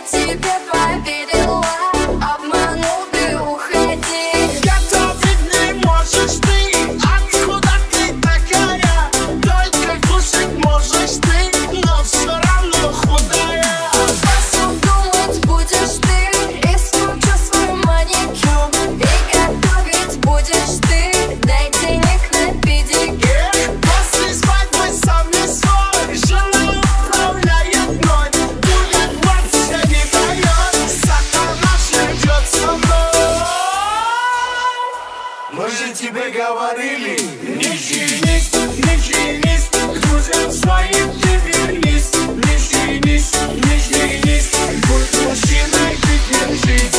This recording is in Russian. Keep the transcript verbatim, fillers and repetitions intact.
тебе поверила, обманул, ты уходи. Готовить не можешь ты, откуда ты такая? Только кушать можешь ты, но все равно худая. Посуд думать будешь ты, испорчу свой маникюр. И готовить будешь ты, дай денег на педикюр. После свадьбы сам не свой, жена управляет мной. Будет мать, не дает, сатана живет со мной. Мы же тебе говорили, не женись, не женись, к друзьям своим ты вернись. Не женись, не женись, будь мужчиной, ты держись.